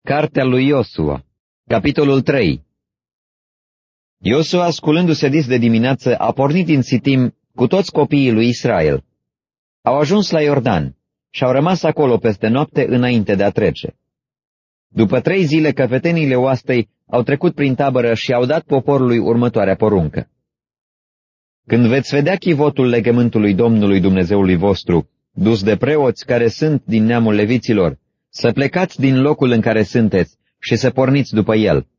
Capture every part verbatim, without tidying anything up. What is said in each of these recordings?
Cartea lui Iosua, capitolul trei. Iosua, sculându-se dis de dimineață, a pornit din Sitim cu toți copiii lui Israel. Au ajuns la Iordan și au rămas acolo peste noapte înainte de a trece. După trei zile, căpeteniile oastei au trecut prin tabără și au dat poporului următoarea poruncă. Când veți vedea chivotul legământului Domnului Dumnezeului vostru, dus de preoți care sunt din neamul leviților, să plecați din locul în care sunteți și să porniți după el.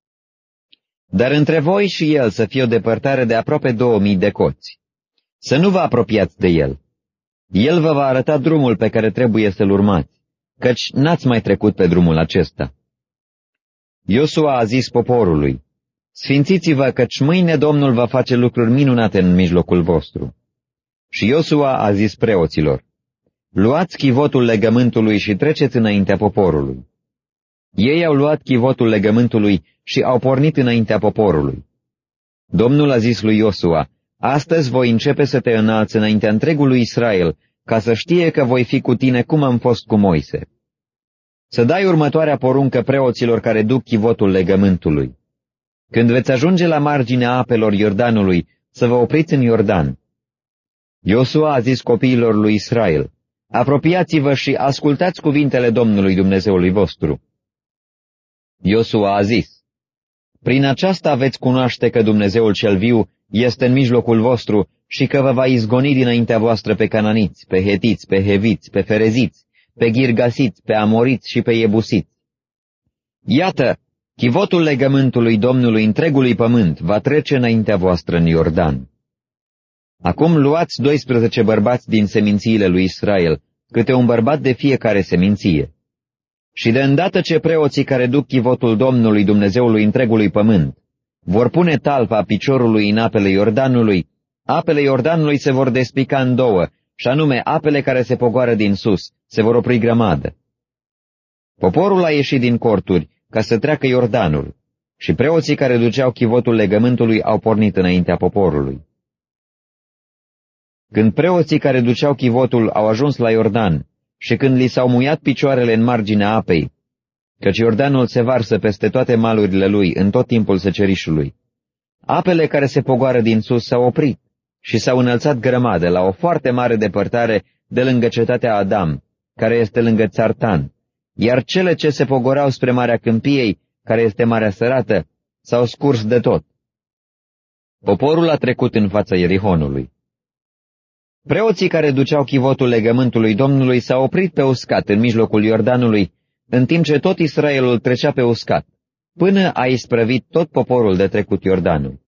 Dar între voi și el să fie o depărtare de aproape două mii de coți. Să nu vă apropiați de el. El vă va arăta drumul pe care trebuie să-l urmați, căci n-ați mai trecut pe drumul acesta. Iosua a zis poporului: Sfințiți-vă, căci mâine Domnul va face lucruri minunate în mijlocul vostru. Și Iosua a zis preoților: Luați chivotul legământului și treceți înaintea poporului. Ei au luat chivotul legământului și au pornit înaintea poporului. Domnul a zis lui Iosua: Astăzi voi începe să te înalți înaintea întregului Israel, ca să știe că voi fi cu tine cum am fost cu Moise. Să dai următoarea poruncă preoților care duc chivotul legământului. Când veți ajunge la marginea apelor Iordanului, să vă opriți în Iordan. Iosua a zis copiilor lui Israel: Apropiați-vă și ascultați cuvintele Domnului Dumnezeului vostru. Iosua a zis: Prin aceasta veți cunoaște că Dumnezeul cel viu este în mijlocul vostru și că vă va izgoni dinaintea voastră pe cananiți, pe hetiți, pe heviți, pe fereziți, pe ghirgasiți, pe amoriți și pe iebusiți. Iată, chivotul legământului Domnului întregului pământ va trece înaintea voastră în Iordan. Acum luați doisprezece bărbați din semințiile lui Israel, câte un bărbat de fiecare seminție. Și de îndată ce preoții care duc chivotul Domnului Dumnezeului întregului pământ vor pune talpa piciorului în apele Iordanului, apele Iordanului se vor despica în două, și anume apele care se pogoară din sus, se vor opri grămadă. Poporul a ieșit din corturi ca să treacă Iordanul, și preoții care duceau chivotul legământului au pornit înaintea poporului. Când preoții care duceau chivotul au ajuns la Iordan și când li s-au muiat picioarele în marginea apei, căci Iordanul se varsă peste toate malurile lui în tot timpul secerișului, apele care se pogoară din sus s-au oprit și s-au înălțat grămadă la o foarte mare depărtare de lângă cetatea Adam, care este lângă Țartan, iar cele ce se pogoreau spre Marea Câmpiei, care este Marea Sărată, s-au scurs de tot. Poporul a trecut în fața Ierihonului. Preoții care duceau chivotul legământului Domnului s-au oprit pe uscat în mijlocul Iordanului, în timp ce tot Israelul trecea pe uscat, până a isprăvit tot poporul de trecut Iordanul.